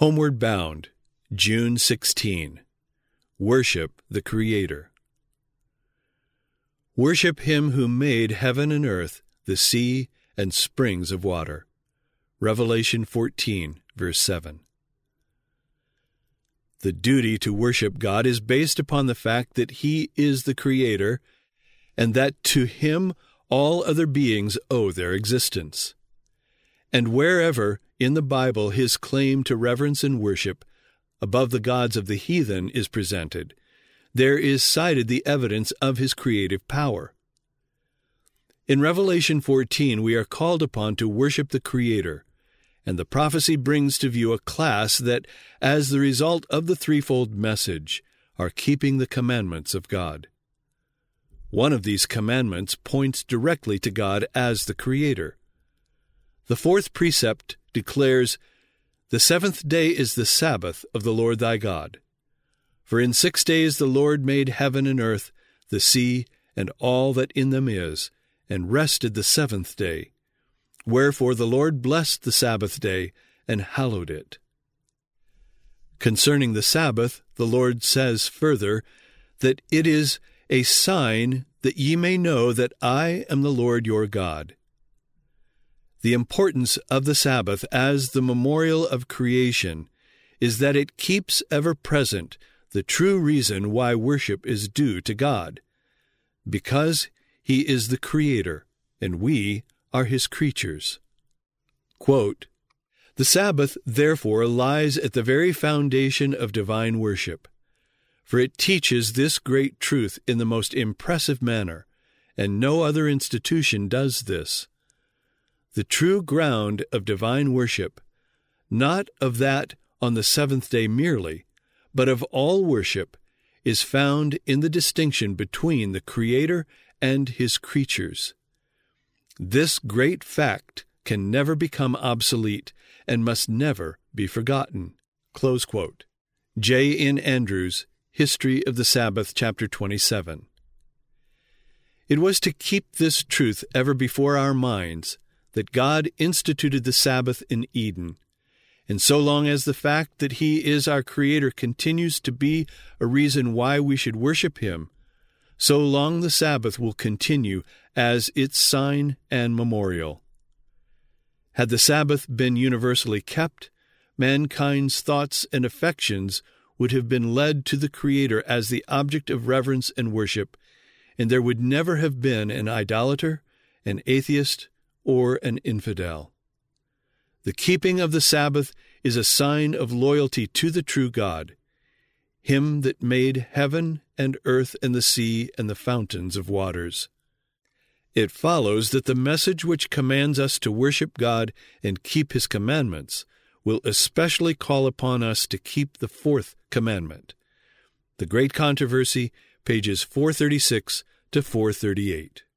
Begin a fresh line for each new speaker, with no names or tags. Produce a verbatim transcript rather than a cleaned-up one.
Homeward Bound, June sixteenth. Worship the Creator. Worship Him who made heaven and earth, the sea, and springs of water. Revelation fourteen, verse seven. The duty to worship God is based upon the fact that He is the Creator, and that to Him all other beings owe their existence. And wherever in the Bible His claim to reverence and worship above the gods of the heathen is presented, there is cited the evidence of His creative power. In Revelation fourteen, we are called upon to worship the Creator, and the prophecy brings to view a class that, as the result of the threefold message, are keeping the commandments of God. One of these commandments points directly to God as the Creator. The fourth precept declares, "The seventh day is the Sabbath of the Lord thy God. For in six days the Lord made heaven and earth, the sea, and all that in them is, and rested the seventh day. Wherefore the Lord blessed the Sabbath day, and hallowed it." Concerning the Sabbath, the Lord says further that it is a sign that ye may know that I am the Lord your God. The importance of the Sabbath as the memorial of creation is that it keeps ever present the true reason why worship is due to God, because He is the Creator, and we are His creatures. Quote, "The Sabbath, therefore, lies at the very foundation of divine worship, for it teaches this great truth in the most impressive manner, and no other institution does this. The true ground of divine worship, not of that on the seventh day merely, but of all worship, is found in the distinction between the Creator and His creatures. This great fact can never become obsolete and must never be forgotten." Close quote. J N Andrews, History of the Sabbath, chapter twenty-seven. It was to keep this truth ever before our minds that God instituted the Sabbath in Eden, and so long as the fact that He is our Creator continues to be a reason why we should worship Him, so long the Sabbath will continue as its sign and memorial. Had the Sabbath been universally kept, mankind's thoughts and affections would have been led to the Creator as the object of reverence and worship, and there would never have been an idolater, an atheist, or an infidel. The keeping of the Sabbath is a sign of loyalty to the true God, Him that made heaven and earth and the sea and the fountains of waters. It follows that the message which commands us to worship God and keep His commandments will especially call upon us to keep the fourth commandment. The Great Controversy, pages four thirty-six to four thirty-eight.